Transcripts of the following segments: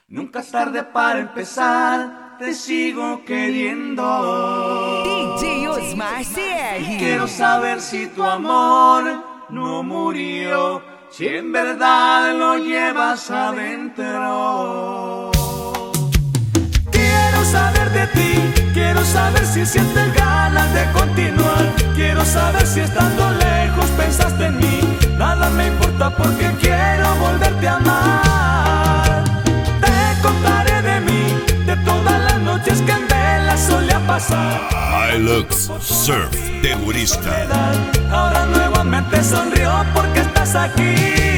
Nunca es tarde para empezar, te sigo queriendo. DJ Osmar CR. Quiero saber si tu amor no murió, si en verdad lo llevas adentro. Quiero saber de ti, quiero saber si sientes ganas de continuar. Quiero saber si estando lejos pensaste en mí. Nada me importa porque quiero volverte a amar. Te contaré de mí, de todas las noches que en vela solía pasar. Hilux Surf Terrorista. Ahora nuevamente sonrió porque estás aquí.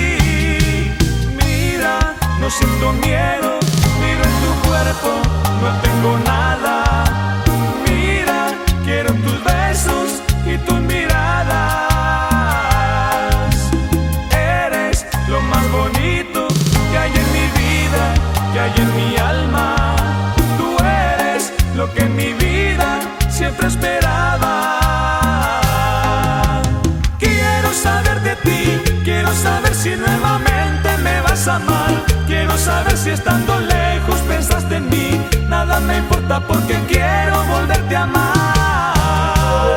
Mira, no siento miedo, miro en tu cuerpo, no tengo nada. Mira, quiero tus besos y tus miradas. Eres lo más bonito que hay en mi vida, que hay en mi alma. Tú eres lo que en mi vida siempre esperaba. Quiero saber de ti, quiero saber si nuevamente me vas a amar. Quiero saber si estando lejos pensaste en mí. Nada me importa porque quiero volverte a amar.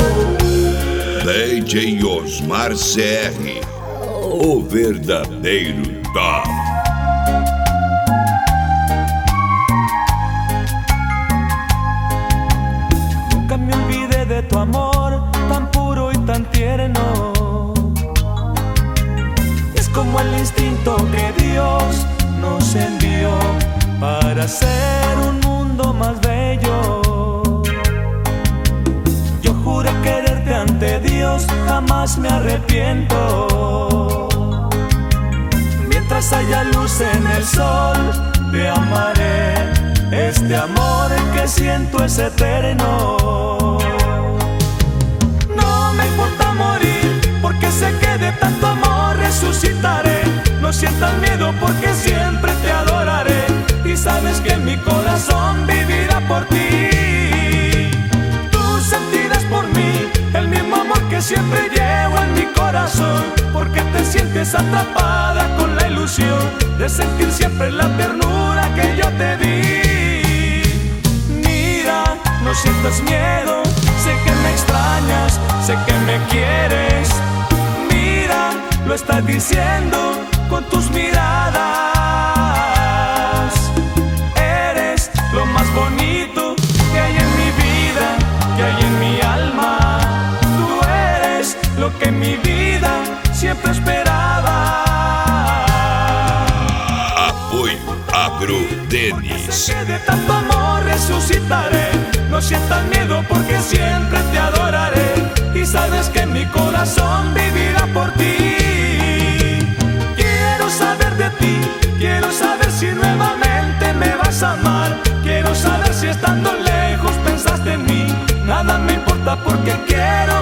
DJ Osmar CR, o verdadeiro top. Nunca me olvidé de tu amor, tan puro y tan tierno. Es como el instinto que Dios nos envió para hacer un mundo más bello. Yo juré quererte ante Dios, jamás me arrepiento. Mientras haya luz en el sol, te amaré. Este amor que siento es eterno. No me importa morir, porque sé que de tanto amor resucitaré. No sientas miedo porque siempre te adoraré. Y sabes que mi corazón vivirá por ti. Tú sentirás por mí el mismo amor que siempre llevo en mi corazón. Porque te sientes atrapada con la ilusión de sentir siempre la ternura que yo te di. Mira, no sientas miedo, sé que me extrañas, sé que me quieres. Mira, lo estás diciendo con tus miradas. Eres lo más bonito que hay en mi vida, que hay en mi alma. Tú eres lo que en mi vida siempre esperaba. Apoio Agro Denis. Sé que de tanto amor resucitaré. No sientas miedo porque siempre te adoraré. Y sabes que mi corazón vivirá por ti. Quiero saber de ti, quiero saber si nuevamente me vas a amar. Quiero saber si estando lejos pensaste en mí. Nada me importa porque quiero